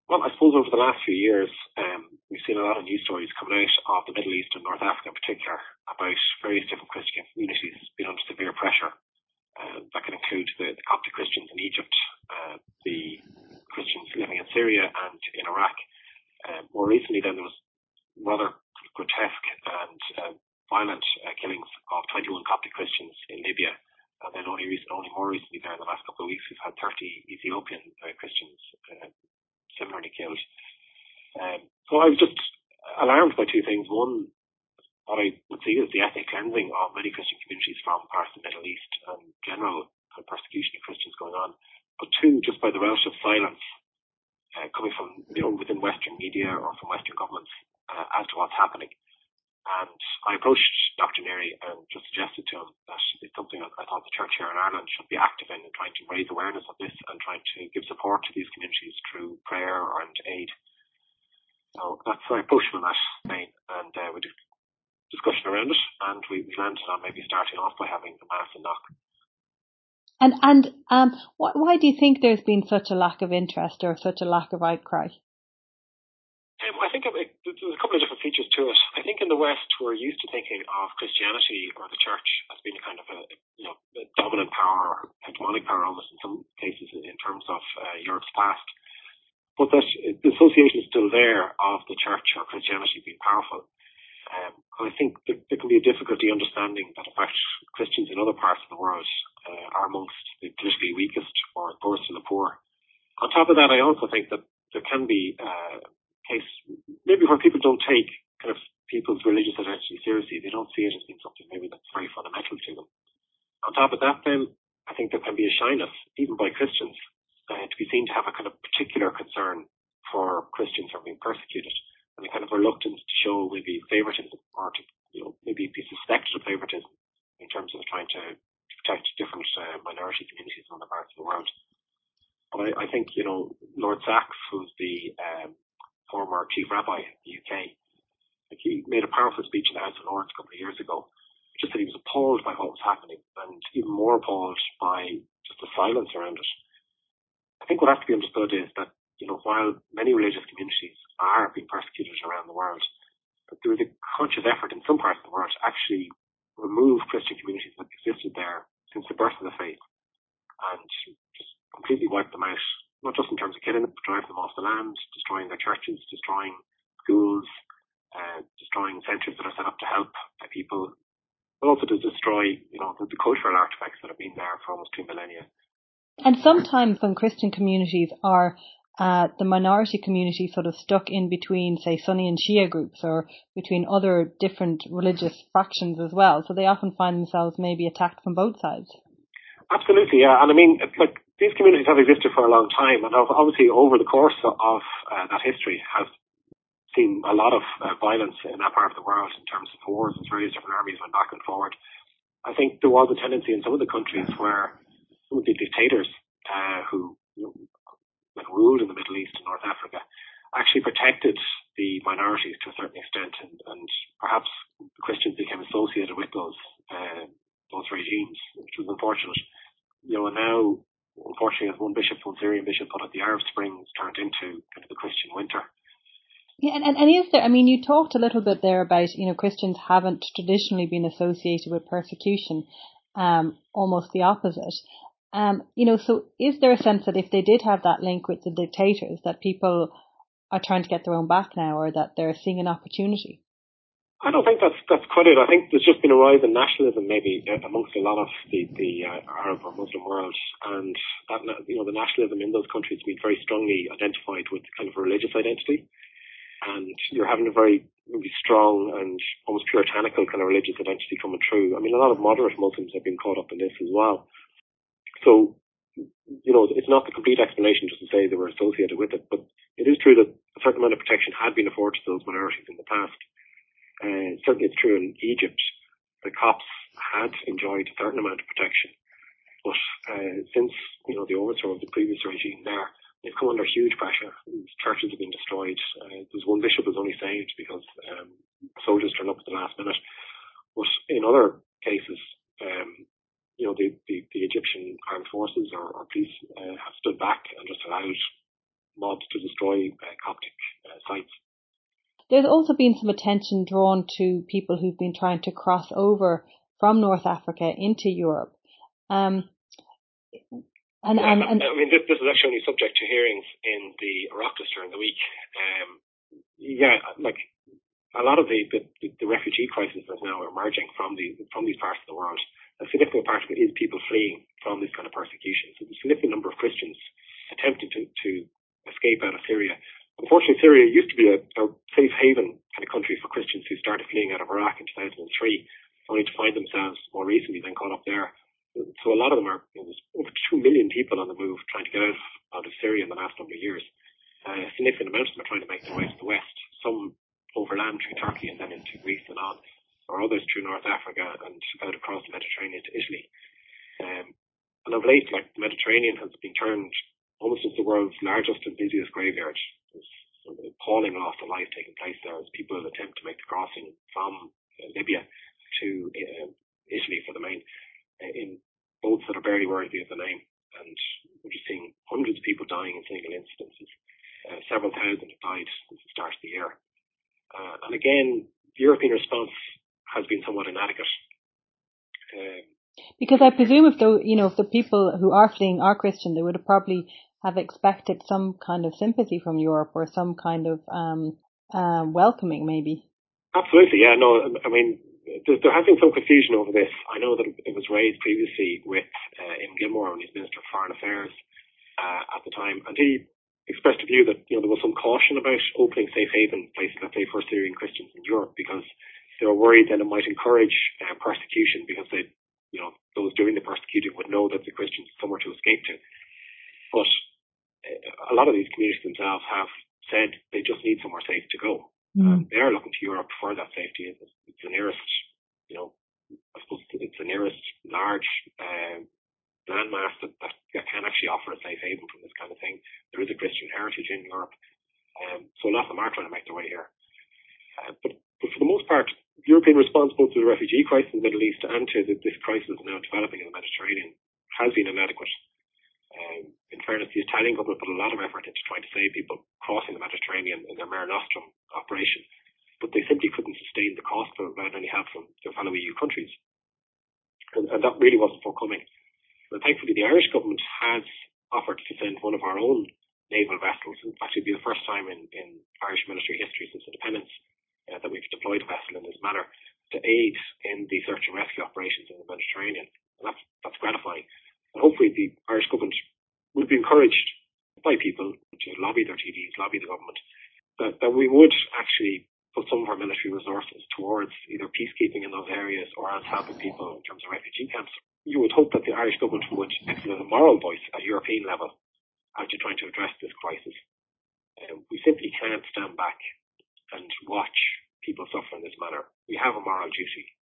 Well, I suppose over the last few years, we've seen a lot of news stories coming out of the Middle East and North Africa in particular about various different Christian communities being under severe pressure. That can include the Coptic Christians in Egypt, the Christians living in Syria and in Iraq. More recently, then, there was rather grotesque and violent killings of 21 Coptic Christians in Libya. And then only more recently, there in the last couple of weeks, we've had 30 Ethiopian Christians similarly killed. So I was just alarmed by two things. One, what I would see is the ethnic cleansing of many Christian communities from parts of the Middle East and general persecution of Christians going on. But two, just by the relative silence coming from within Western media or from Western governments as to what's happening. And I approached Dr. Neary and just suggested to him that it's something I thought the church here in Ireland should be active in trying to raise awareness of this and trying to give support to these communities through prayer and aid. So that's why I approached him on that vein, and we did discussion around it, and we landed on maybe starting off by having a Mass in Knock. And why do you think there's been such a lack of interest or such a lack of outcry? I think there's a couple of different features to it. I think in the West we're used to thinking of Christianity or the church as being a kind of a dominant power, hegemonic power almost in some cases in terms of Europe's past. But that the association is still there of the church or Christianity being powerful. And I think there can be a difficulty understanding that in fact Christians in other parts of the world are amongst the politically weakest or poorest of the poor. On top of that, I also think that there can be case maybe where people don't take kind of people's religious identity seriously. They don't see it as being something maybe that's very fundamental to them. On top of that, then I think there can be a shyness, even by Christians, to be seen to have a kind of particular concern for Christians who are being persecuted, and a kind of reluctance to show maybe favoritism or to maybe be suspected of favoritism in terms of trying to protect different minority communities in other parts of the world. But I think Lord Sachs, who's the former chief rabbi in the UK, he made a powerful speech in the House of Lords a couple of years ago. Just that he was appalled by what was happening, and even more appalled by just the silence around it. I think what has to be understood is that while many religious communities are being persecuted around the world, there is a conscious effort in some parts of the world to actually remove Christian communities that existed there since the birth of the faith and just completely wipe them out. Not just in terms of killing them, but driving them off the land, destroying their churches, destroying schools, destroying centres that are set up to help people, but also to destroy, the cultural artefacts that have been there for almost 2 millennia. And sometimes when Christian communities are the minority community sort of stuck in between, say, Sunni and Shia groups or between other different religious fractions as well. So they often find themselves maybe attacked from both sides. Absolutely, yeah. And I mean, these communities have existed for a long time, and obviously over the course of that history have seen a lot of violence in that part of the world in terms of wars, and various different armies went back and forward. I think there was a tendency in some of the countries where some of the dictators who ruled in the Middle East and North Africa actually protected the minorities to a certain extent, and perhaps Christians became associated with those regimes, which was unfortunate. And now, unfortunately, as one Syrian bishop put it, the Arab Spring has turned into kind of the Christian winter. Yeah, and is there, I mean, you talked a little bit there about, Christians haven't traditionally been associated with persecution, almost the opposite. So is there a sense that if they did have that link with the dictators, that people are trying to get their own back now, or that they're seeing an opportunity? I don't think that's quite it. I think there's just been a rise in nationalism maybe amongst a lot of the Arab or Muslim world, and that, the nationalism in those countries has been very strongly identified with kind of religious identity, and you're having a very maybe strong and almost puritanical kind of religious identity coming through. I mean, a lot of moderate Muslims have been caught up in this as well. So, it's not the complete explanation just to say they were associated with it, but it is true that a certain amount of protection had been afforded to those minorities in the past. Certainly it's true in Egypt. The Copts had enjoyed a certain amount of protection, but since the overthrow of the previous regime there, they've come under huge pressure. Churches have been destroyed. There's one bishop who was only saved because soldiers turned up at the last minute. But in other cases, the Egyptian armed forces or police have stood back and just allowed mobs to destroy destroy Coptic sites. There's also been some attention drawn to people who've been trying to cross over from North Africa into Europe. I mean, this is actually only subject to hearings in the Oireachtas during the week. Like a lot of the refugee crisis that's now emerging from these parts of the world, a significant part of it is people fleeing from this kind of persecution. So there's a significant number of Christians attempting to escape out of Syria. Unfortunately, Syria used to be a safe haven kind of country for Christians who started fleeing out of Iraq in 2003, only to find themselves more recently then caught up there. So a lot of them are, there's over 2 million people on the move trying to get out of Syria in the last number of years. A significant amount of them are trying to make their way to the west, some overland through Turkey and then into Greece and on, or others through North Africa and out across the Mediterranean to Italy. And of late, like, the Mediterranean has been turned almost into the world's largest and busiest graveyard. There's an appalling loss of life taking place there as people attempt to make the crossing from Libya to Italy for the main, in boats that are barely worthy of the name. And we're just seeing hundreds of people dying in single instances. Several thousand have died since the start of the year. And again, the European response has been somewhat inadequate. Because I presume if the people who are fleeing are Christian, they would have probably have expected some kind of sympathy from Europe or some kind of welcoming, maybe. Absolutely, yeah. No, I mean, there has been some confusion over this. I know that it was raised previously with Eamon Gilmore, when he was Minister for Foreign Affairs at the time, and he expressed a view that there was some caution about opening safe haven places, let's say, for Syrian Christians in Europe, because they were worried that it might encourage persecution, because those doing the persecuting would know that the Christians are somewhere to escape to. But a lot of these communities themselves have said they just need somewhere safe to go. They are looking to Europe for that safety. It's the nearest, I suppose it's the nearest large landmass that can actually offer a safe haven from this kind of thing. There is a Christian heritage in Europe, so a lot of them are trying to make their way here. But for the most part, the European response both to the refugee crisis in the Middle East and to this crisis now developing in the Mediterranean has been inadequate. In fairness, the Italian government put a lot of effort into trying to save people crossing the Mediterranean in their Mare Nostrum operation, but they simply couldn't sustain the cost of it without any help from their fellow EU countries. And that really wasn't forthcoming. But thankfully, the Irish government has offered to send one of our own naval vessels. In fact, it'll be the first time in Irish military history since independence that we've deployed a vessel in this manner to aid in the search and rescue operations in the Mediterranean. And that's gratifying. And hopefully the Irish government will be encouraged by people to lobby their TDs, lobby the government, that we would actually put some of our military resources towards either peacekeeping in those areas or else helping people in terms of refugee camps. You would hope that the Irish government would exert a moral voice at European level after trying to address this crisis. We simply can't stand back and watch people suffer in this manner. We have a moral duty